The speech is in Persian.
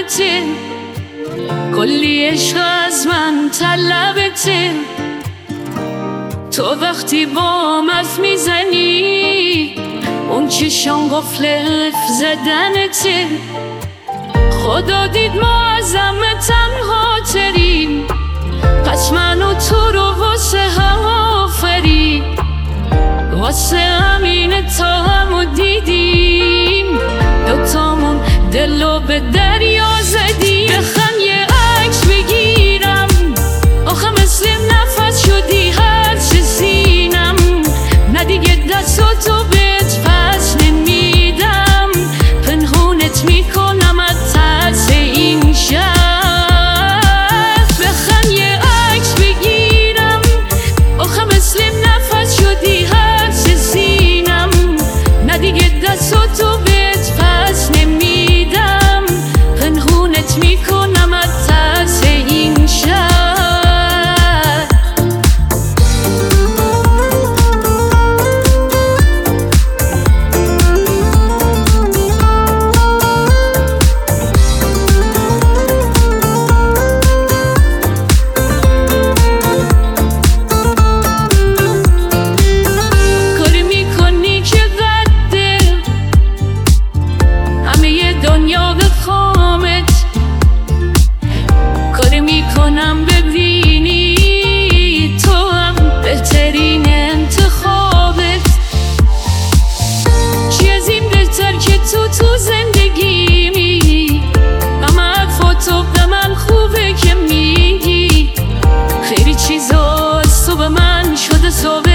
بدنته، کلی عشق از من طلبته. تو وقتی با مف میزنی اون چشام قفل زدنته. خدا دید ما از همه تنها تریم، پس من و تو رو واسه هم آفرید. واسه همینه تا همو دیدیم، دوتامون دلو به دریا زدیم. بخم یه عکس بگیرم، آخه مثل نفس شدی هر چه سینم. نه دیگه دستاتو بهت پس نمیدم، پنهونت میکنم از ترس این شب. بخم یه عکس بگیرم، آخه مثل نفس شدی هر چه سینم. نه دیگه دستاتو بهت پس نمیدم، پنهونت میکنم از ترس این شب. کاری میکنی که رده همه دنیا بخوامت، کاری میکنم ببینی تو هم بهترین انتخابت. چی از این بهتر که تو زندگیمی، همه حرفاتو به من خوبه که میگی. خیلی چیزا از تو به من شده ثابت.